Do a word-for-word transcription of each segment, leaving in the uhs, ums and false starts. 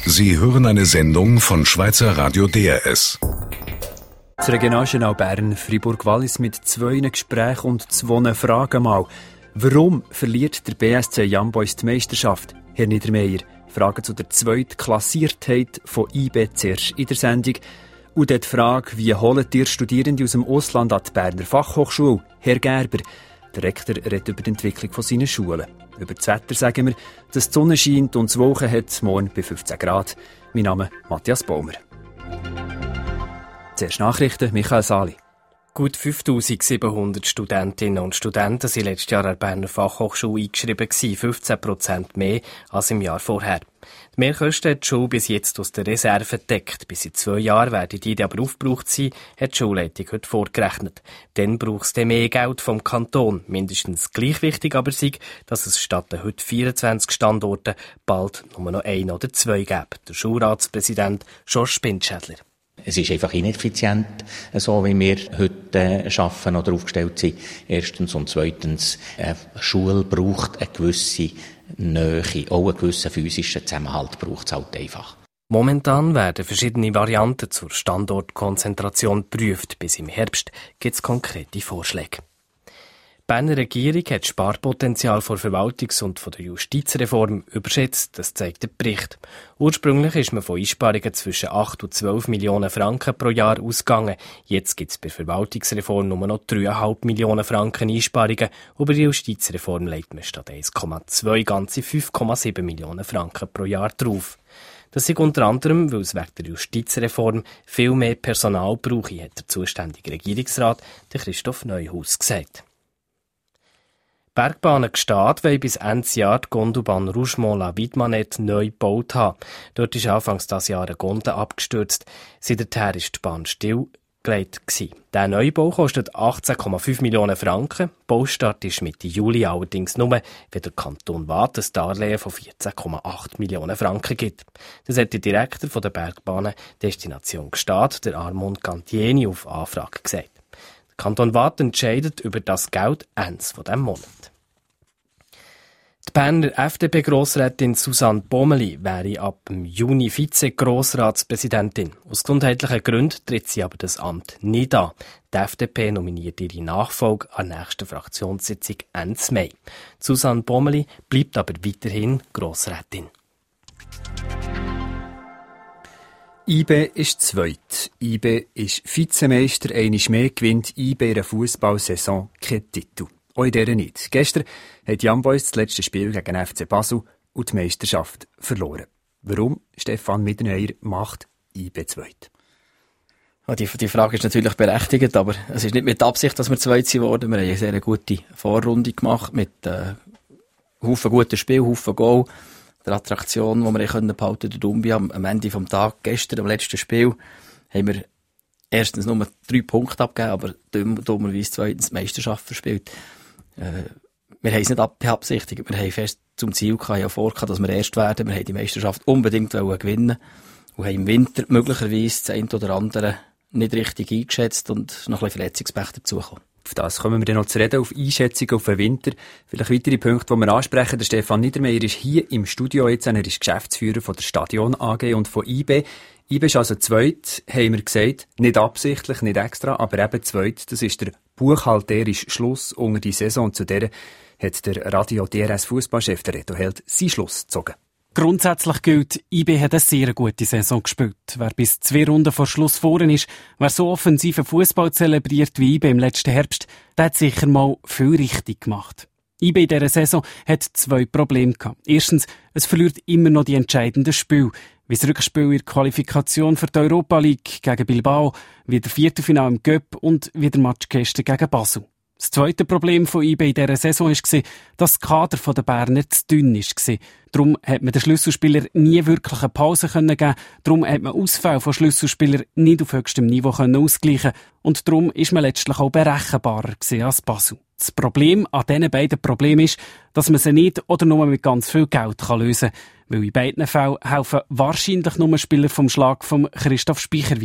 Sie hören eine Sendung von Schweizer Radio D R S. Das Regionaljournal Bern, Fribourg-Wallis mit zwei Gesprächen und zwei Fragen mal. Warum verliert der B S C Young Boys die Meisterschaft? Herr Niedermeyer, Fragen zu der Zweitklassiertheit von I B zuerst in der Sendung. Und dann die Frage, wie holt ihr Studierende aus dem Ausland an die Berner Fachhochschule? Herr Gerber, der Rektor redet über die Entwicklung von seinen Schulen. Über das Wetter sagen wir, dass die Sonne scheint und das Wolken hat morgen bei fünfzehn Grad. Mein Name ist Matthias Baumer. Zuerst Nachrichten, Michael Sali. Gut fünftausendsiebenhundert Studentinnen und Studenten sind letztes Jahr an der Berner Fachhochschule eingeschrieben gewesen, fünfzehn Prozent mehr als im Jahr vorher. Die Mehrkosten hat die Schule bis jetzt aus der Reserve gedeckt. Bis in zwei Jahren werden die aber aufgebraucht sein, hat die Schulleitung heute vorgerechnet. Dann braucht es dann mehr Geld vom Kanton. Mindestens gleich wichtig aber sei, dass es statt den heute vierundzwanzig Standorten bald nur noch ein oder zwei gibt. Der Schulratspräsident George Spindschädler. Es ist einfach ineffizient, so wie wir heute äh, arbeiten oder aufgestellt sind. Erstens und zweitens, eine Schule braucht eine gewisse Nähe, auch einen gewissen physischen Zusammenhalt braucht es halt einfach. Momentan werden verschiedene Varianten zur Standortkonzentration geprüft. Bis im Herbst gibt es konkrete Vorschläge. Die Berner Regierung hat das Sparpotenzial von der Verwaltungs- und von der Justizreform überschätzt, das zeigt der Bericht. Ursprünglich ist man von Einsparungen zwischen acht und zwölf Millionen Franken pro Jahr ausgegangen. Jetzt gibt es bei der Verwaltungsreform nur noch drei Komma fünf Millionen Franken Einsparungen. Über die Justizreform legt man statt eins Komma zwei ganze fünf Komma sieben Millionen Franken pro Jahr drauf. Das ist unter anderem, weil es wegen der Justizreform viel mehr Personal brauche, hat der zuständige Regierungsrat, der Christoph Neuhaus, gesagt. Bergbahnen Gstaad wollen bis Ende Jahr die Gondelbahn Rougemont-la-Widmanette neu gebaut haben. Dort ist anfangs dieses Jahr eine Gondel abgestürzt. Seither ist die Bahn stillgelegt. Der Neubau kostet achtzehn Komma fünf Millionen Franken. Baustart ist Mitte Juli allerdings nur, wenn der Kanton Waadt ein Darlehen von vierzehn Komma acht Millionen Franken gibt. Das hat der Direktor der Bergbahnen Destination Gstaad, der Armand Gantieni, auf Anfrage gesagt. Der Kanton Waadt entscheidet über das Geld Ende dieses Monats. Die Berner F D P-Grossrätin Susanne Bomeli wäre ab Juni Vize-Grossratspräsidentin. Aus gesundheitlichen Gründen tritt sie aber das Amt nicht an. Die F D P nominiert ihre Nachfolge an der nächsten Fraktionssitzung Ende Mai. Susanne Bomeli bleibt aber weiterhin Grossrätin. I B ist zweit. I B ist Vizemeister, einmal mehr gewinnt I B in der Fußballsaison keinen Titel. Auch in dieser nicht. Gestern hat Young Boys das letzte Spiel gegen F C Basel und die Meisterschaft verloren. Warum? Stefan Mitteneuer macht I B zweit. Ja, die, die Frage ist natürlich berechtigt, aber es ist nicht mit Absicht, dass wir zweit sind worden. Wir haben eine sehr gute Vorrunde gemacht mit äh, Haufen guten Spielen, Haufen Goal. Der Attraktion, die wir können behalten der Dumbi am, am Ende des Tages, gestern, am letzten Spiel, haben wir erstens nur drei Punkte abgegeben, aber dumm, dummerweise zweitens die Meisterschaft verspielt. Äh, wir haben es nicht beabsichtigt. Wir haben fest zum Ziel gehabt, ja vorgehabt, dass wir erst werden. Wir haben die Meisterschaft unbedingt gewinnen und haben im Winter möglicherweise das eine oder andere nicht richtig eingeschätzt und noch ein bisschen Verletzungspech dazugekommen. Auf das kommen wir dann noch zu reden, auf Einschätzungen auf den Winter. Vielleicht weitere Punkte, die wir ansprechen. Der Stefan Niedermeyer ist hier im Studio jetzt. Er ist Geschäftsführer von der Stadion A G und von I B. I B ist also zweit, haben wir gesagt, nicht absichtlich, nicht extra, aber eben zweit. Das ist der buchhalterische Schluss unter die Saison. Und zu der hat der Radio D R S Fußballchef, der Reto Held, seinen Schluss gezogen. Grundsätzlich gilt, I B hat eine sehr gute Saison gespielt. Wer bis zwei Runden vor Schluss vorn ist, wer so offensiven Fußball zelebriert wie I B im letzten Herbst, der hat sicher mal viel richtig gemacht. I B in dieser Saison hat zwei Probleme gehabt. Erstens, es verliert immer noch die entscheidenden Spiele, wie das Rückspiel in der Qualifikation für die Europa League gegen Bilbao, wie der Viertelfinale im Göpp und wie der Match gestern gegen Basel. Das zweite Problem von I B in dieser Saison war, dass das Kader der Berner zu dünn war. Darum hat man den Schlüsselspielern nie wirklich eine Pause geben. Darum hat man Ausfälle von Schlüsselspielern nicht auf höchstem Niveau ausgleichen. Und darum ist man letztlich auch berechenbarer als Basel. Das Problem an diesen beiden Problemen ist, dass man sie nicht oder nur mit ganz viel Geld lösen kann. Weil in beiden Fällen helfen wahrscheinlich nur Spieler vom Schlag von Christoph Speicher weiter.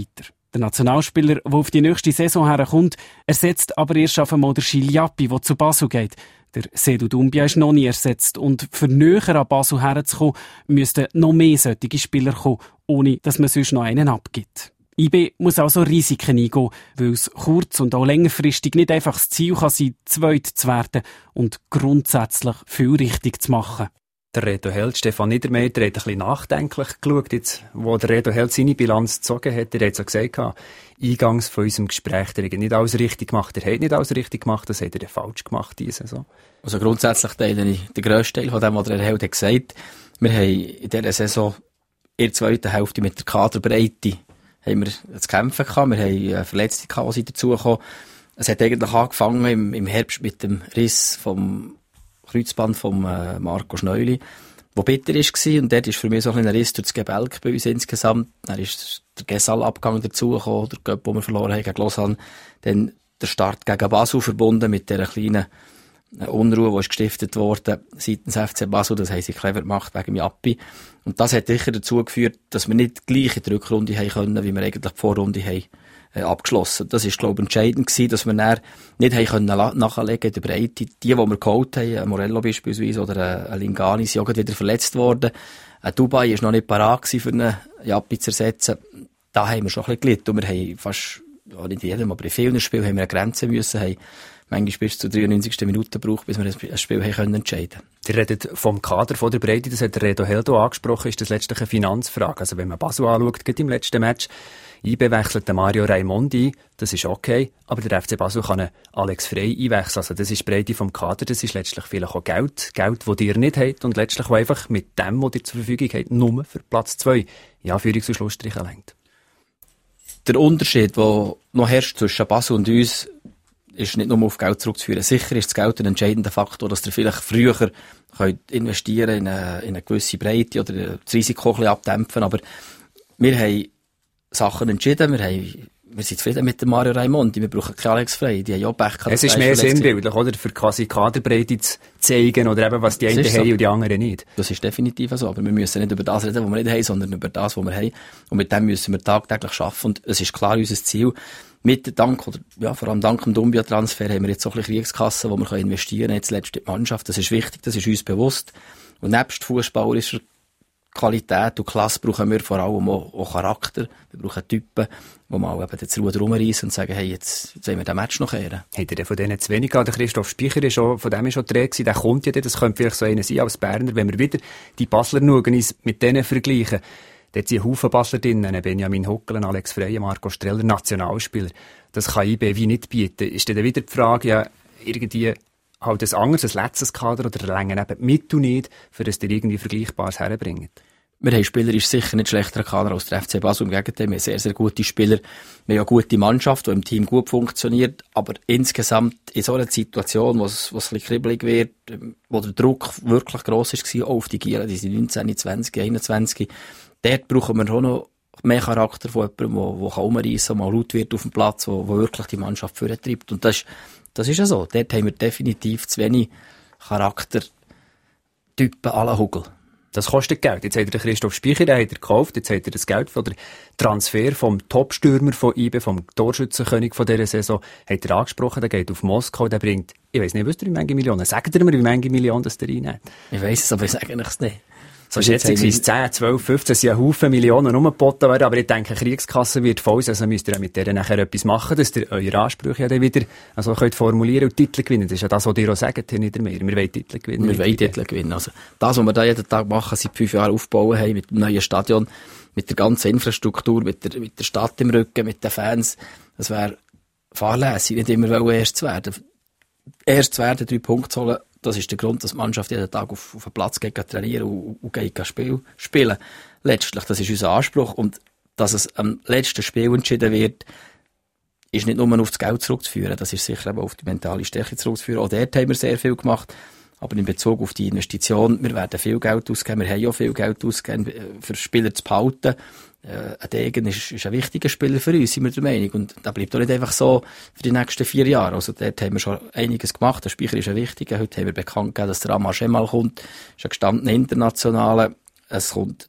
Der Nationalspieler, der auf die nächste Saison herkommt, ersetzt aber erst auf einmal der Chiliappi, der zu Basel geht. Der Seydou Doumbia ist noch nie ersetzt und für näher an Basel herzukommen, müssten noch mehr solche Spieler kommen, ohne dass man sonst noch einen abgibt. I B muss also Risiken eingehen, weil es kurz- und auch längerfristig nicht einfach das Ziel kann sein, zweit zu werden und grundsätzlich viel richtig zu machen. Der Reto Held, Stefan Niedermeyer, hat ein bisschen nachdenklich geschaut, jetzt, wo der Reto Held seine Bilanz gezogen hat. Er hat so gesagt, eingangs von unserem Gespräch, der hat nicht alles richtig gemacht, er hat nicht alles richtig gemacht, das hat er falsch gemacht diese Saison. Also grundsätzlich teile ich den grössten Teil von dem, was der Held hat gesagt. Wir haben in dieser Saison in der zweiten Hälfte mit der Kaderbreite haben wir zu kämpfen gehabt. Wir haben Verletzte gehabt, die dazugekommen. Es hat eigentlich angefangen im, im Herbst mit dem Riss vom Kreuzband von äh, Marco Schneuli, der bitter war. Und dort ist für mich so ein Riss durch das Gebälk bei uns insgesamt. Dann ist der Gesal-Abgang dazugekommen, der Göpp, den wir verloren haben gegen Lausanne. Dann der Start gegen Basel verbunden mit dieser kleinen Unruhe, die ist gestiftet wurde seitens F C Basel. Das haben sie clever gemacht wegen Jappi. Und das hat sicher dazu geführt, dass wir nicht gleich in die Rückrunde haben können, wie wir eigentlich die Vorrunde haben äh, abgeschlossen. Das ist, glaube ich, entscheidend gewesen, dass wir dann nicht haben können nachlegen in der Breite. Die, die wir geholt haben, ein Morello beispielsweise oder ein Lingani, sind auch wieder verletzt worden. Ein Dubai war noch nicht parat gewesen, für einen Jappi zu ersetzen. Da haben wir schon ein bisschen gelitten. Und wir haben fast, ja, nicht jedem, aber in vielen Spielen haben wir eine Grenze müssen, haben manchmal bis zur dreiundneunzigsten Minute gebraucht, bis wir ein Spiel haben entscheiden können. Ihr redet vom Kader von der Breite, das hat der Reto Held auch angesprochen, ist das letztlich eine Finanzfrage. Also wenn man Basel anschaut, geht im letzten Match, einbewechselt der Mario Raimondi, das ist okay, aber der F C Basel kann einen Alex Frey einwechseln. Also das ist die Breite vom Kader, das ist letztlich vielleicht auch Geld, Geld, das ihr nicht habt und letztlich auch einfach mit dem, was ihr zur Verfügung habt, nur für Platz zwei, ja, Führungs- und Schlussstriche lenkt. Der Unterschied, der noch herrscht zwischen Basel und uns, ist nicht nur auf Geld zurückzuführen. Sicher ist das Geld ein entscheidender Faktor, dass ihr vielleicht früher könnt investieren in eine, in eine gewisse Breite oder das Risiko ein bisschen abdämpfen. Aber wir haben Sachen entschieden. Wir, haben, wir sind zufrieden mit dem Mario Raimondi. Wir brauchen keinen Alex Frey. Die haben ja Pech gehabt. Es ist mehr sinnbildlich, oder? Für quasi Kaderbreite zu zeigen oder eben, was die einen haben so und die anderen nicht. Das ist definitiv so. Aber wir müssen nicht über das reden, was wir nicht haben, sondern über das, was wir haben. Und mit dem müssen wir tagtäglich arbeiten. Und es ist klar unser Ziel. Mit Dank, oder, ja, vor allem dank dem Doumbia-Transfer haben wir jetzt so ein bisschen Kriegskassen, wo wir investieren können, jetzt letzte Mannschaft. Das ist wichtig, das ist uns bewusst. Und nebst fußballerischer Qualität und Klasse brauchen wir vor allem auch, auch Charakter. Wir brauchen Typen, die mal eben das Ruder rumreißen und sagen, hey, jetzt, jetzt wollen wir den Match noch kehren. Hat ihr von denen zu wenig gehabt? Der Christoph Speicher ist schon, von dem ist schon die Rede gewesen. Der kommt ja, das könnte vielleicht so einer sein als Berner. Wenn wir wieder die Basler schauen, mit denen vergleichen, dort sind Haufen Basler drin, Benjamin Huckelen, Alex Frey, Marco Streller, Nationalspieler. Das kann I B wie nicht bieten. Ist dann wieder die Frage, ja, irgendwie halt ein anderes, ein letztes Kader oder länger eben die Mittel nicht, für das ihr irgendwie Vergleichbares herbringt? Wir haben spielerisch sicher nicht schlechterer Kader als der F C Basel. Im Gegenteil, wir haben sehr, sehr gute Spieler. Wir haben eine gute Mannschaft, die im Team gut funktioniert. Aber insgesamt in so einer Situation, wo es, wo es ein bisschen kribbelig wird, wo der Druck wirklich gross war, auch auf die Gier, die sind neunzehn, zwanzig, einundzwanzig, dort brauchen wir auch noch mehr Charakter von jemandem, der, der rumreissen kann, mal laut wird auf dem Platz, der, der wirklich die Mannschaft vortreibt. Und das ist, das ist ja so. Dort haben wir definitiv zu wenig Charaktertypen à la Hugel. Das kostet Geld. Jetzt hat er den Christoph Speicher, den hat er gekauft. Jetzt hat er das Geld von der Transfer vom Top-Stürmer von I B, vom Torschützenkönig von dieser Saison, hat er angesprochen. Der geht auf Moskau, der bringt, ich weiss nicht, wisst ihr, wie viele Millionen? Sagt ihr mir, wie viele Millionen das der reinnimmt? Ich weiss es, aber ich sage es nicht. So schätze ich, es zehn, zwölf, fünfzehn, sind ja Haufen Millionen umgeboten werden, aber ich denke, die Kriegskasse wird voll, also müsst ihr mit der nachher etwas machen, dass ihr eure Ansprüche ja dann wieder, also könnt formulieren und Titel gewinnen. Das ist ja das, was ihr auch sagt, Herr Niedermeyer. Wir wollen Titel gewinnen. Wir wollen Titel gewinnen. Also, das, was wir da jeden Tag machen, seit fünf Jahren aufbauen haben, mit dem neuen Stadion, mit der ganzen Infrastruktur, mit der, mit der Stadt im Rücken, mit den Fans, das wäre fahrlässig, nicht immer erst zu werden. Erst zu werden, drei Punkte zu holen, das ist der Grund, dass die Mannschaft jeden Tag auf, auf den Platz geht, trainieren und, und geht Spiel spielen. Letztlich, das ist unser Anspruch. Und dass es am letzten Spiel entschieden wird, ist nicht nur auf das Geld zurückzuführen, das ist sicher aber auf die mentale Stärke zurückzuführen. Auch dort haben wir sehr viel gemacht. Aber in Bezug auf die Investition, wir werden viel Geld ausgeben, wir haben ja viel Geld ausgegeben, für Spieler zu behalten. Äh, ein Degen ist, ist ein wichtiger Spieler für uns, sind wir der Meinung. Und das bleibt auch nicht einfach so für die nächsten vier Jahre. Also dort haben wir schon einiges gemacht. Der Speicher ist ein wichtiger. Heute haben wir bekannt gegeben, dass der Amar Schemal kommt. Das ist ein gestandener Internationaler. Es kommt der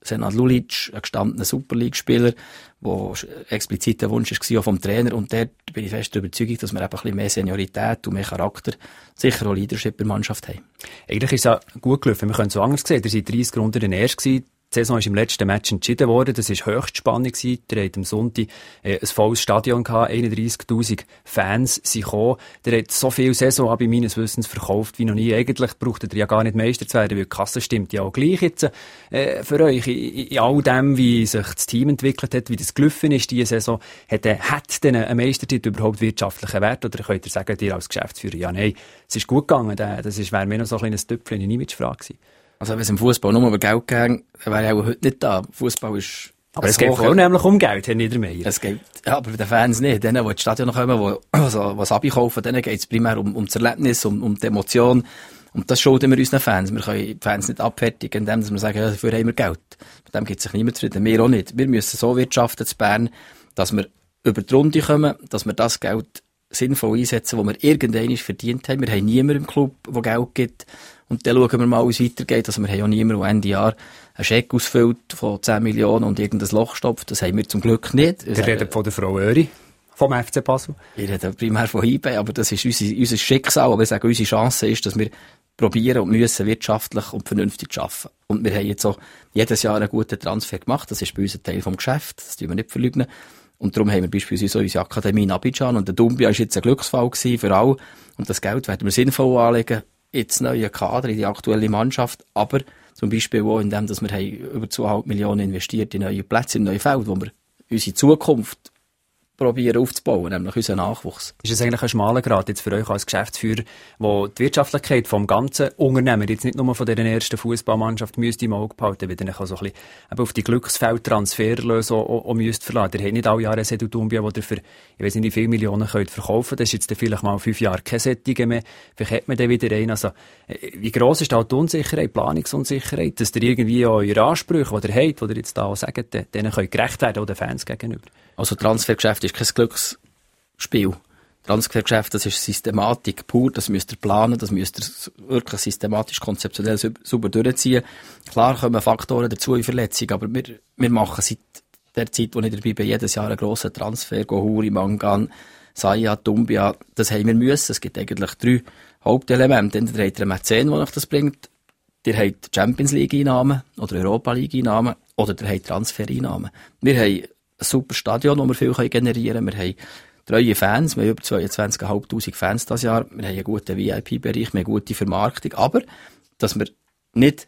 Senad Lulic, ein gestandener Super League-Spieler, der explizit der Wunsch war, auch vom Trainer. Und dort bin ich fest überzeugt, dass wir eben ein bisschen mehr Seniorität und mehr Charakter, sicher auch Leadership in der Mannschaft haben. Eigentlich ist es ja gut gelaufen. Wir können es so anders sehen. Ihr seid dreißig Runden in der ersten. Die Saison ist im letzten Match entschieden worden. Das war Höchstspannung. Ihr habt am Sonntag äh, ein volles Stadion gehabt. einunddreissigtausend Fans sind gekommen. Ihr habt so viel Saison, habe ich meines Wissens, verkauft wie noch nie. Eigentlich braucht ihr ja gar nicht Meister zu werden, weil die Kasse stimmt ja auch gleich jetzt äh, für euch. In, in all dem, wie sich das Team entwickelt hat, wie das gelaufen ist diese Saison, hat, äh, hat denn ein Meistertitel überhaupt wirtschaftlichen Wert? Oder könnt ihr sagen, ihr als Geschäftsführer, ja, nein, es ist gut gegangen. Das wäre mir noch so ein kleines Tüpfchen in Imagefrage gewesen. Also wenn es im Fußball nur über Geld ging, dann wäre ich auch heute nicht da. Fußball ist... Aber es geht vor nämlich um Geld, Herr Niedermeyer. Es geht, ja, aber bei den Fans nicht. Denen, die ins Stadion kommen, die was, was abkaufen, denen geht es primär um, um das Erlebnis, um, um die Emotion. Und das schulden wir unseren Fans. Wir können die Fans nicht abfertigen, indem wir sagen, ja, dafür haben wir Geld. Mit dem gibt sich niemand zufrieden. Wir auch nicht. Wir müssen so wirtschaften zu Bern, dass wir über die Runde kommen, dass wir das Geld sinnvoll einsetzen, das wir irgendwann verdient haben. Wir haben niemanden im Club, der Geld gibt. Und dann schauen wir mal, wie es weitergeht. Also wir haben ja niemanden, der Ende Jahr einen Scheck ausfüllt von zehn Millionen und irgendein Loch stopft. Das haben wir zum Glück nicht. Wir reden von der Frau Öri, vom F C Basel. Ich rede primär von I B, aber das ist unser, unser Schicksal. Aber ich sage, unsere Chance ist, dass wir probieren und müssen wirtschaftlich und vernünftig arbeiten. Und wir haben jetzt auch jedes Jahr einen guten Transfer gemacht. Das ist bei uns ein Teil vom Geschäft. Das dürfen wir nicht verleugnen. Und darum haben wir beispielsweise unsere Akademie in Abidjan. Und der Dumbia war jetzt ein Glücksfall für alle. Und das Geld werden wir sinnvoll anlegen. Jetzt neue Kader in die aktuelle Mannschaft, aber zum Beispiel auch in dem, dass wir über zweieinhalb Millionen investiert in neue Plätze, in neue Felder, wo wir unsere Zukunft probieren aufzubauen, nämlich unseren Nachwuchs. Ist es eigentlich ein schmaler Grad jetzt für euch als Geschäftsführer, wo die Wirtschaftlichkeit vom ganzen Unternehmen, jetzt nicht nur von dieser ersten Fußballmannschaft, müsst im Auge behalten, weil ihr auch so ein bisschen auf die Glücksfeld-Transferlöse auch, auch, auch müsst verlassen. Ihr habt nicht alle Jahre ein Sedu Doumbia, wo ihr für, ich weiss nicht, wie viele Millionen könnt verkaufen. Das ist jetzt vielleicht mal fünf Jahre keine Sättige mehr. Vielleicht hat man dann wieder einen. Also, wie gross ist da die Unsicherheit, Planungsunsicherheit, dass ihr irgendwie auch eure Ansprüche, die ihr habt, die ihr jetzt da auch sagt, denen könnt gerecht werden, auch den Fans gegenüber? Also Transfergeschäft ist kein Glücksspiel. Transfergeschäft, das ist Systematik pur, das müsst ihr planen, das müsst ihr wirklich systematisch, konzeptionell sauber durchziehen. Klar kommen Faktoren dazu in Verletzung, aber wir, wir machen seit der Zeit, wo ich dabei bin, jedes Jahr einen grossen Transfer, Gohuri, Mangan, Saya, Doumbia, das haben wir müssen. Es gibt eigentlich drei Hauptelemente. Entweder habt ihr einen Mäzen, der euch das bringt, ihr habt Champions League-Einnahmen oder Europa League-Einnahmen oder ihr habt Transfer-Einnahmen. Wir haben ein super Stadion, wo wir viel generieren können. Wir haben treue Fans, wir haben über zweiundzwanzigtausendfünfhundert Fans dieses Jahr. Wir haben einen guten V I P-Bereich, wir haben eine gute Vermarktung. Aber, dass wir nicht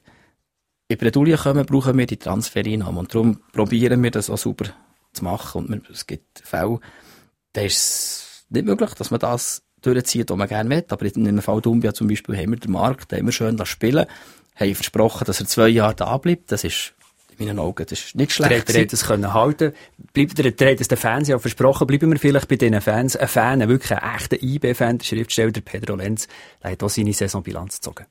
in Bredouille kommen, brauchen wir die Transfereinnahmen. Und darum probieren wir das auch super zu machen. Und wir, es gibt Fälle, da ist es nicht möglich, dass man das durchzieht, was man gerne will. Aber in einem Fall Doumbia zum Beispiel haben wir den Markt, haben wir schön das Spielen, haben versprochen, dass er zwei Jahre da bleibt. Das ist in meinen Augen, das ist nicht schlecht. Der hat es können halten. Bleibt der, der hat es den Fans ja versprochen. Bleiben wir vielleicht bei diesen Fans. Ein Fan, wirklich ein echter I B-Fan, der Schriftsteller Pedro Lenz, der hat auch seine Saisonbilanz gezogen.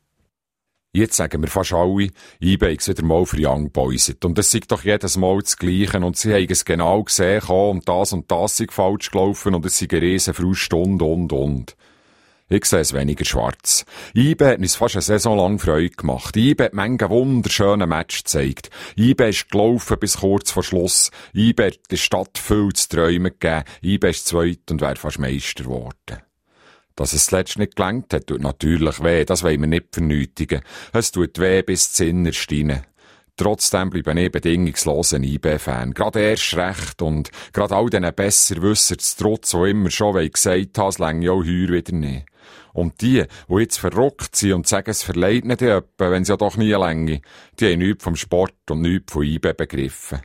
Jetzt sagen wir fast alle, I B ist wieder mal für Young Boys. Und es ist doch jedes Mal das Gleiche. Und sie haben es genau gesehen, und das und das ist falsch gelaufen und es sind eine riesen Frust und, und, und. Ich sehe es weniger schwarz. I B hat uns fast eine Saison lang Freude gemacht. I B hat manche wunderschöne Match gezeigt. I B ist gelaufen bis kurz vor Schluss. I B hat der Stadt viel zu träumen gegeben. I B ist zweit und wäre fast Meister geworden. Dass es zuletzt nicht gelangt hat, tut natürlich weh. Das wollen wir nicht vernötigen. Es tut weh bis zum Innerste rein. Trotzdem bleibe ich bedingungslos ein I B-Fan. Gerade erst recht und gerade all diesen Besserwissern zu Trotz, die immer schon gesagt haben, es länge ja auch heuer wieder nicht. Und die, die jetzt verrückt sind und sagen, es verleiht nicht jemand, wenn es ja doch nie länge, die haben nichts vom Sport und nichts von I B begriffen.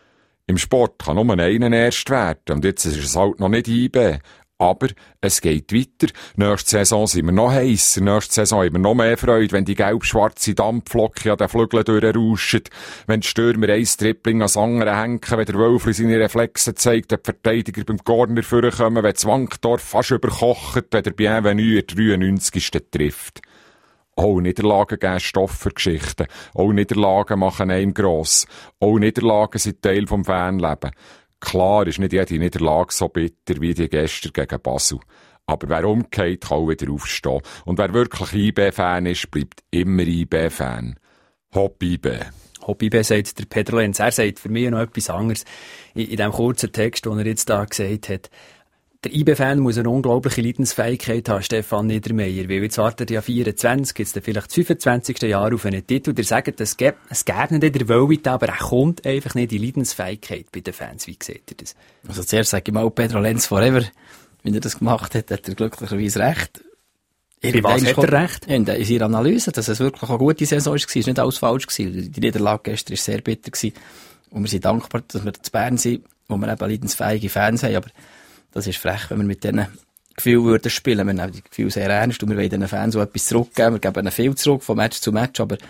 Im Sport kann nur einer erst werden und jetzt ist es halt noch nicht I B. Aber es geht weiter. Nächste Saison sind wir noch heisser. Nächste Saison haben wir noch mehr Freude, wenn die gelb-schwarze Dampflocke an den Flügeln durchrauschen. Wenn die Stürmer ein Tripling ans andere hängen, wenn der Wölfli seine Reflexe zeigt, wenn die Verteidiger beim Corner vorkommen, wenn Zwangdorf fast überkocht, wenn der Bienvenu in der dreiundneunzigsten trifft. Auch Niederlagen geben Stoff für Geschichten. Auch Niederlagen machen einem gross. Auch Niederlagen sind Teil vom Fanleben. Klar ist nicht jede Niederlage so bitter wie die gestern gegen Basel. Aber wer umgeht, kann auch wieder aufstehen. Und wer wirklich I B-Fan ist, bleibt immer I B-Fan. Hopp I B. Hobby B, sagt der Pedro Lenz. Er sagt für mich noch etwas anderes. In, in dem kurzen Text, den er jetzt da gesagt hat, der I B-Fan muss eine unglaubliche Leidensfähigkeit haben, Stefan Niedermeyer, weil jetzt wartet ja vierundzwanzig, jetzt dann vielleicht das fünfundzwanzigste Jahr auf einen Titel. Der sagt, es gäbe, es gäbe nicht in der Welt, aber er kommt einfach nicht die Leidensfähigkeit bei den Fans. Wie seht ihr das? Also zuerst sage ich mal, Pedro Lenz forever, wenn er das gemacht hat, hat er glücklicherweise recht. Bei was hat er recht? In seiner Analyse, dass es wirklich eine gute Saison war, es war nicht alles falsch gewesen. Die Niederlage gestern war sehr bitter gewesen. Und wir sind dankbar, dass wir zu Bern sind, wo wir eben leidensfähige Fans haben. Aber das ist frech, wenn wir mit diesen Gefühlen würden spielen. Wir nehmen die Gefühle sehr ernst und wir wollen den Fans so etwas zurückgeben. Wir geben ihnen viel zurück von Match zu Match. Aber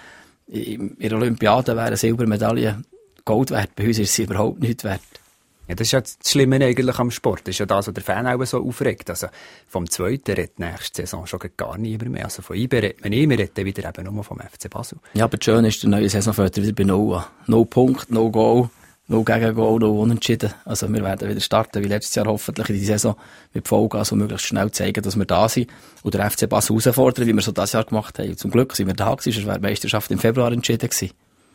in der Olympiade wäre eine Silbermedaille Gold wert. Bei uns ist sie überhaupt nicht wert. Ja, das ist ja das Schlimme eigentlich am Sport. Das ist ja das, was der Fan auch so aufregt. Also, vom Zweiten redet nächste Saison schon gar niemand mehr. Also, von I B redet man nicht, wir reden wieder eben nur vom F C Basel. Ja, aber das Schöne ist, der neue Saison fällt wieder bei Null an. No Punkt, no Goal, no Gegengol, no Unentschieden. Also, wir werden wieder starten, wie letztes Jahr hoffentlich in die Saison mit Vollgas und möglichst schnell zeigen, dass wir da sind und der F C Basel herausfordern, wie wir so das Jahr gemacht haben. Und zum Glück sind wir da gewesen, sonst wäre die Meisterschaft im Februar entschieden gewesen.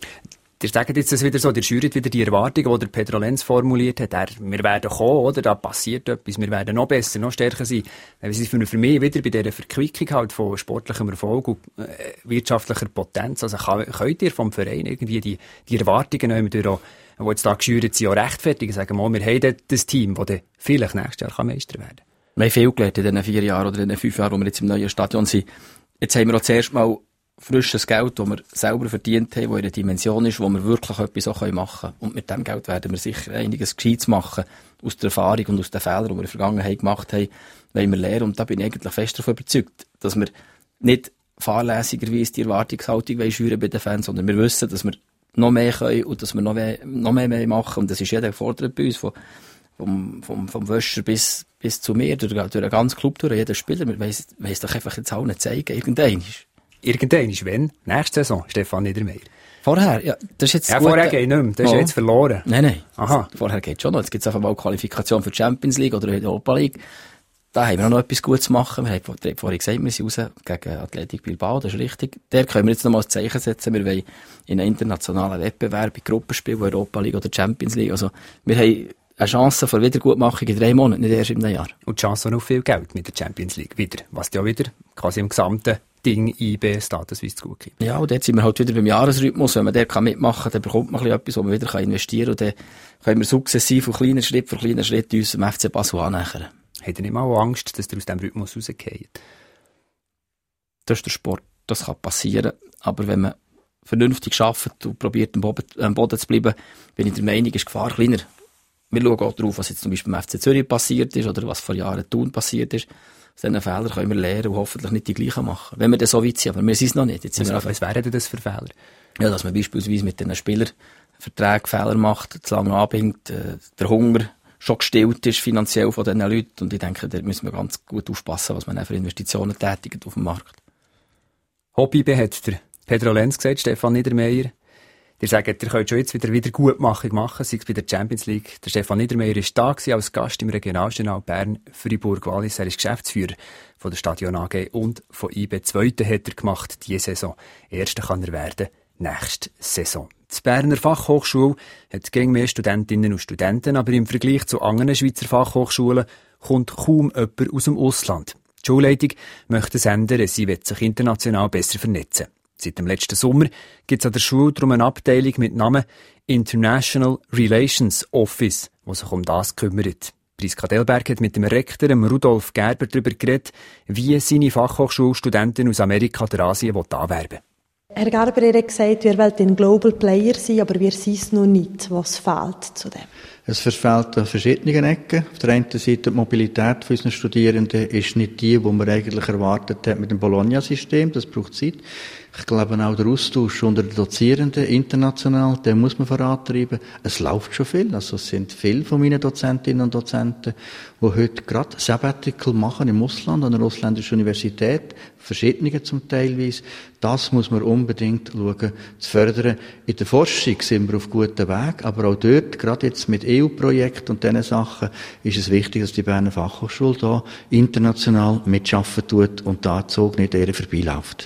Ihr sagt jetzt das wieder so, ihr schürt wieder die Erwartungen, die der Pedro Lenz formuliert hat. Er, wir werden kommen, oder? Da passiert etwas. Wir werden noch besser, noch stärker sein. Wir sind für mich wieder bei dieser Verquickung halt von sportlichem Erfolg und äh, wirtschaftlicher Potenz. Also kann, könnt ihr vom Verein irgendwie die, die Erwartungen, die jetzt da geschürt sind, auch rechtfertigen? Sagen wir, wir haben das Team, das vielleicht nächstes Jahr Meister werden kann. Wir haben viel gelernt in diesen vier Jahren oder in den fünf Jahren, wo wir jetzt im neuen Stadion sind. Jetzt haben wir auch zuerst mal frisches Geld, das wir selber verdient haben, das in einer Dimension ist, wo wir wirklich etwas auch machen können. Und mit dem Geld werden wir sicher einiges Gescheites machen. Aus der Erfahrung und aus den Fehlern, die wir in der Vergangenheit gemacht haben, wollen wir lernen. Und da bin ich eigentlich fest davon überzeugt, dass wir nicht fahrlässigerweise die Erwartungshaltung schüren bei den Fans, sondern wir wissen, dass wir noch mehr können und dass wir noch mehr, noch mehr, mehr machen. Und das ist jeder gefordert bei uns, von, vom, vom, vom Wäscher bis, bis zu mir, durch, durch den ganzen Club, durch jeden Spieler. Wir wollen es doch einfach jetzt allen zeigen, irgendein. Irgendwann ist wenn? Nächste Saison, Stefan Niedermeyer. Vorher, ja, das ist jetzt Ja, gut. vorher geht nicht mehr, das ist oh. jetzt verloren. Nein, nein. Aha. Vorher geht schon noch. Jetzt gibt es einfach mal Qualifikation für die Champions League oder die Europa League. Da haben wir noch etwas Gutes zu machen. Wir haben vorhin gesagt, wir sind raus gegen Athletic Bilbao, das ist richtig. Der können wir jetzt noch mal ein Zeichen setzen. Wir wollen in einem internationalen Wettbewerb, in Gruppenspielen, Europa League oder Champions League. Also, wir haben eine Chance für Wiedergutmachung in drei Monaten, nicht erst in einem Jahr. Und die Chance auf viel Geld mit der Champions League wieder. Was ja wieder quasi im gesamten Ding I B-Status zu gut gibt. Ja, und dort sind wir halt wieder beim Jahresrhythmus. Wenn man der mitmachen kann, dann bekommt man etwas, wo man wieder investieren kann. Und dann können wir sukzessiv und kleinen Schritt für kleinen Schritt uns dem F C Basel annähern. Habt ihr nicht mal Angst, dass ihr aus diesem Rhythmus rausgeht? Das ist der Sport. Das kann passieren. Aber wenn man vernünftig arbeitet und probiert, am Boden, am Boden zu bleiben, bin ich der Meinung, ist die Gefahr kleiner. Wir schauen auch darauf, was jetzt zum Beispiel beim F C Zürich passiert ist oder was vor Jahren in Thun passiert ist. Aus diesen Fehlern können wir lernen und hoffentlich nicht die gleichen machen. Wenn wir das so weit sind, aber wir sind es noch nicht. Jetzt sind was, wir was wären denn das für Fehler? Ja, dass man beispielsweise mit den Spielern Verträge Fehler macht, zu lange anbringt, äh, der Hunger schon gestillt ist finanziell von diesen Leuten. Und ich denke, da müssen wir ganz gut aufpassen, was man auch für Investitionen tätigt auf dem Markt. Hobby hat der Pedro Lenz gesagt, Stefan Niedermeyer. Ihr sagt, ihr könnt schon jetzt wieder Wiedergutmachung machen, sei es bei der Champions League. Der Stefan Niedermeyer war da gewesen, als Gast im Regionaljournal Bern-Fribourg-Wallis. Er ist Geschäftsführer von der Stadion A G und von I B. Zweiten hat er gemacht diese Saison. Erster kann er werden nächste Saison. Die Berner Fachhochschule hat gegen mehr Studentinnen und Studenten, aber im Vergleich zu anderen Schweizer Fachhochschulen kommt kaum jemand aus dem Ausland. Die Schulleitung möchte es ändern, sie will sich international besser vernetzen. Seit dem letzten Sommer gibt es an der Schule darum eine Abteilung mit Namen International Relations Office, die sich um das kümmert. Priska Delberg hat mit dem Rektor Rudolf Gerber darüber geredet, wie seine Fachhochschulstudenten aus Amerika oder Asien anwerben wollen. Herr Gerber hat gesagt, wir wollen ein Global Player sein, aber wir sind es noch nicht. Was fehlt zu dem? Es verfehlt an verschiedenen Ecken. Auf der einen Seite die Mobilität von unseren Studierenden ist nicht die, die man eigentlich erwartet hat mit dem Bologna-System. Das braucht Zeit. Ich glaube auch der Austausch unter den Dozierenden international, den muss man vorantreiben. Es läuft schon viel. Also es sind viele von meinen Dozentinnen und Dozenten, die heute gerade Sabbatical machen im Ausland, an einer ausländischen Universität, verschiedene zum Teilweise. Das muss man unbedingt schauen, zu fördern. In der Forschung sind wir auf gutem Weg, aber auch dort, gerade jetzt mit E U-Projekten und diesen Sachen, ist es wichtig, dass die Berner Fachhochschule da international mitschaffen tut und da Zug nicht eher vorbeiläuft.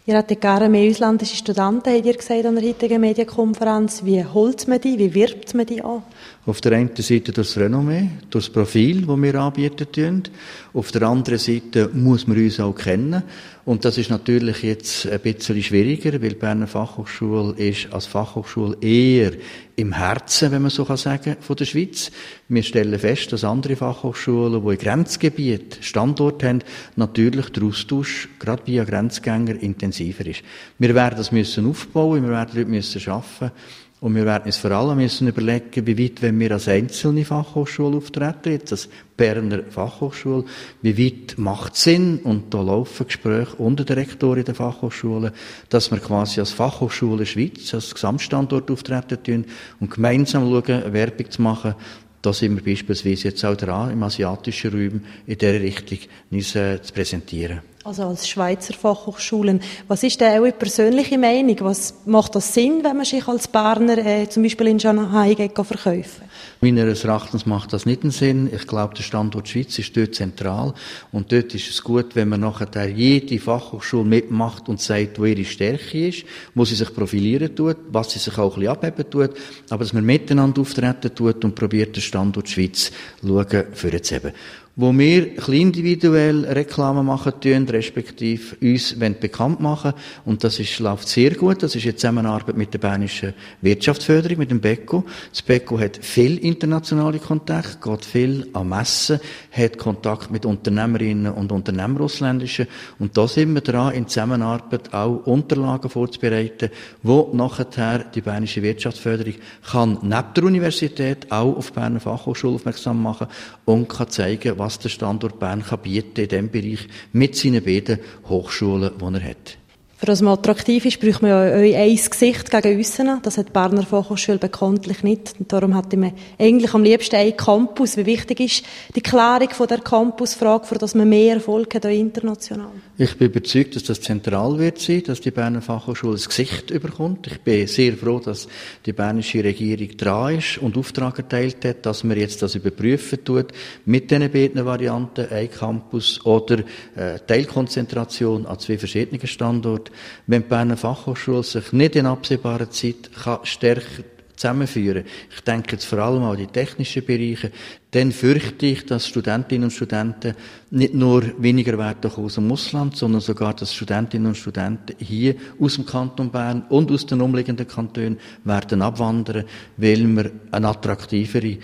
Ihr hättet gerne mehr ausländische Studenten, habt ihr gesagt an der heutigen Medienkonferenz. Wie holt man die? Wie wirbt man die an? Auf der einen Seite durch das Renommee, durch das Profil, das wir anbieten. Auf der anderen Seite muss man uns auch kennen. Und das ist natürlich jetzt ein bisschen schwieriger, weil die Berner Fachhochschule ist als Fachhochschule eher im Herzen, wenn man so sagen kann, von der Schweiz. Wir stellen fest, dass andere Fachhochschulen, die in Grenzgebieten Standort haben, natürlich der Austausch, gerade via Grenzgänger, intensiver ist. Wir werden das müssen aufbauen, wir werden dort müssen arbeiten. Und wir werden uns vor allem müssen überlegen, wie weit, wenn wir als einzelne Fachhochschule auftreten, jetzt als Berner Fachhochschule, wie weit macht es Sinn, und da laufen Gespräche unter den Rektoren der Fachhochschulen, dass wir quasi als Fachhochschule Schweiz, als Gesamtstandort auftreten tun und gemeinsam schauen, Werbung zu machen. Da sind wir beispielsweise jetzt auch dran, im asiatischen Raum in dieser Richtung uns äh, zu präsentieren. Also als Schweizer Fachhochschulen. Was ist denn eure persönliche Meinung? Was macht das Sinn, wenn man sich als Berner äh, zum Beispiel in Shanghai geht verkaufen? Meines Erachtens macht das nicht einen Sinn. Ich glaube, der Standort Schweiz ist dort zentral. Und dort ist es gut, wenn man nachher jede Fachhochschule mitmacht und sagt, wo ihre Stärke ist, wo sie sich profilieren tut, was sie sich auch ein bisschen abheben tut. Aber dass man miteinander auftreten tut und probiert, den Standort Schweiz schauen, vorzuheben. Wo wir ein bisschen individuell Reklame machen tun, respektive uns bekannt machen. Und das ist, läuft sehr gut. Das ist in Zusammenarbeit mit der Bernischen Wirtschaftsförderung, mit dem BECO. Das BECO hat viel internationale Kontakte, geht viel an Messen, hat Kontakt mit Unternehmerinnen und Unternehmern ausländischen. Und da sind wir dran, in Zusammenarbeit auch Unterlagen vorzubereiten, wo nachher die Bernische Wirtschaftsförderung kann neben der Universität auch auf die Berner Fachhochschule aufmerksam machen und kann zeigen, was was der Standort Bern kann bieten in diesem Bereich mit seinen beiden Hochschulen, die er hat. Für das man attraktiv ist, braucht man ja ein Gesicht gegen aussen. Das hat die Berner Fachhochschule bekanntlich nicht. Und darum hätte man eigentlich am liebsten einen Campus. Wie wichtig ist die Klärung von der Campusfrage, für dass man mehr Erfolg hat, auch international? Ich bin überzeugt, dass das zentral wird sein, dass die Berner Fachhochschule ein Gesicht überkommt. Ich bin sehr froh, dass die bernische Regierung dran ist und Auftrag erteilt hat, dass man jetzt das überprüfen tut mit diesen beiden Varianten, ein Campus oder äh, Teilkonzentration an zwei verschiedenen Standorten. Wenn die Berner Fachhochschule sich nicht in absehbarer Zeit kann stärker zusammenführen kann, ich denke jetzt vor allem an die technischen Bereiche, dann fürchte ich, dass Studentinnen und Studenten nicht nur weniger werden aus dem Ausland, sondern sogar, dass Studentinnen und Studenten hier aus dem Kanton Bern und aus den umliegenden Kantonen werden abwandern, weil wir eine attraktivere äh,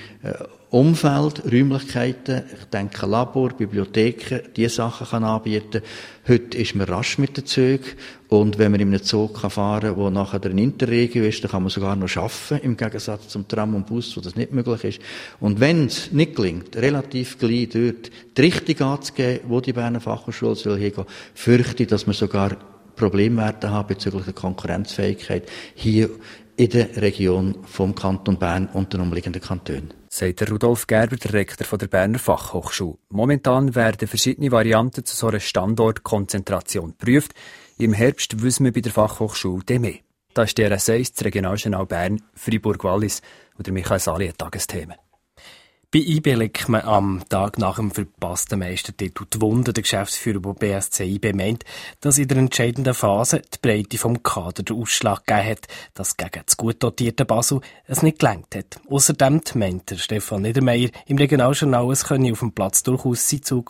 Umfeld, Räumlichkeiten, ich denke Labor, Bibliotheken, diese Sachen kann anbieten. Heute ist man rasch mit den Zügen und wenn man in einem Zug fahren kann, der nachher der Interregio ist, dann kann man sogar noch arbeiten, im Gegensatz zum Tram und Bus, wo das nicht möglich ist. Und wenn es nicht gelingt, relativ gleich dort die Richtung anzugeben, wo die Berner Fachhochschule soll hingehen, fürchte ich, dass wir sogar Probleme werden haben bezüglich der Konkurrenzfähigkeit hier in der Region vom Kanton Bern und den umliegenden Kantonen. Sagt der Rudolf Gerber, der Rektor von der Berner Fachhochschule. Momentan werden verschiedene Varianten zu so einer Standortkonzentration geprüft. Im Herbst wissen wir bei der Fachhochschule dann mehr. Da ist der R S eins, das Regionaljournal Bern, Fribourg-Wallis und der Michael Sali hat Tagesthemen. Bei I B legt man am Tag nach dem verpassten Meistertitel die Wunde. Der Geschäftsführer von B S C I B meint, dass in der entscheidenden Phase die Breite vom Kader den Ausschlag gegeben hat, dass gegen das gut dotierte Basel es nicht gelangt hat. Außerdem meint der Stefan Niedermeyer im Regionaljournal, es könne auf dem Platz durchaus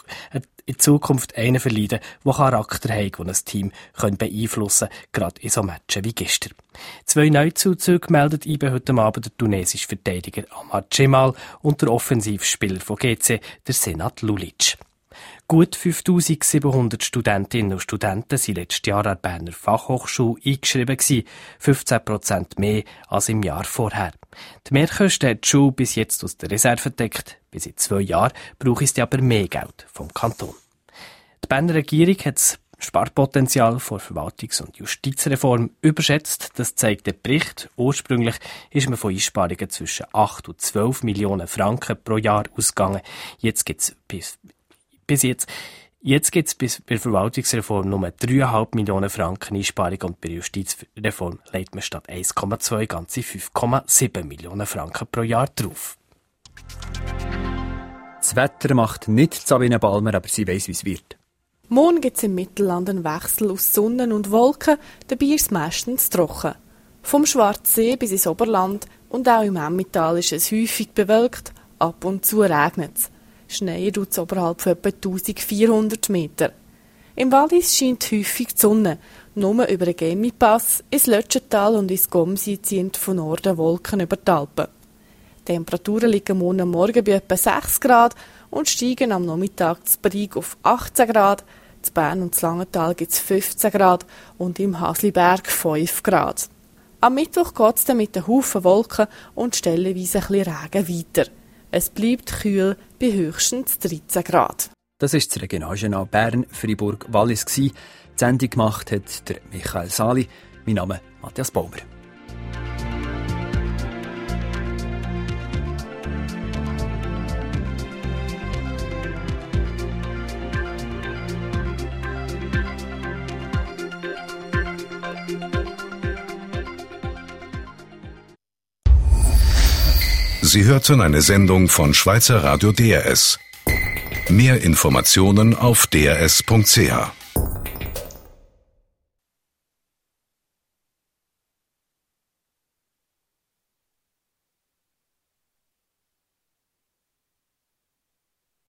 in Zukunft einen verleiden, der Charakter hat, der ein Team beeinflussen kann, gerade in so Matchen wie gestern. Zwei Neuzuzüge meldet I B heute Abend der tunesische Verteidiger Amad Cemal und der Offensivspieler von G C, der Senat Lulic. Gut fünftausendsiebenhundert Studentinnen und Studenten sind letztes Jahr an der Berner Fachhochschule eingeschrieben gewesen, fünfzehn Prozent mehr als im Jahr vorher. Die Mehrkosten hat die Schule bis jetzt aus der Reserve gedeckt. Bis in zwei Jahren braucht es aber mehr Geld vom Kanton. Die Berner Regierung hat das Sparpotenzial vor Verwaltungs- und Justizreform überschätzt. Das zeigt der Bericht. Ursprünglich ist man von Einsparungen zwischen acht und zwölf Millionen Franken pro Jahr ausgegangen. Jetzt gibt's bis, bis jetzt Jetzt gibt es bei der Verwaltungsreform nur drei Komma fünf Millionen Franken Einsparung und bei der Justizreform legt man statt eins Komma zwei ganze fünf Komma sieben Millionen Franken pro Jahr drauf. Das Wetter macht nicht Sabine Balmer, aber sie weiss, wie es wird. Morgen gibt es im Mittelland einen Wechsel aus Sonne und Wolken, dabei ist es meistens trocken. Vom Schwarzsee bis ins Oberland und auch im Emmental ist es häufig bewölkt, ab und zu regnet es. Schneien tut es oberhalb von etwa eintausendvierhundert Meter. Im Wallis scheint häufig die Sonne. Nur über den Gemmipass, ins Lötschental und ins Gomsi ziehen von Norden Wolken über die Alpen. Die Temperaturen liegen morgen Morgen bei etwa sechs Grad und steigen am Nachmittag zu Brig auf achtzehn Grad, zu Bern und zu Langenthal gibt es fünfzehn Grad und im Hasliberg fünf Grad. Am Mittwoch geht es dann mit den Haufen Wolken und stellenweise ein bisschen Regen weiter. Es bleibt kühl bei höchstens dreizehn Grad. Das war das Regionaljournal Bern, Freiburg, Wallis. Die Sendung gemacht hat der Michael Sali. Mein Name ist Matthias Baumer. Sie hörten eine Sendung von Schweizer Radio D R S. Mehr Informationen auf d r s punkt c h.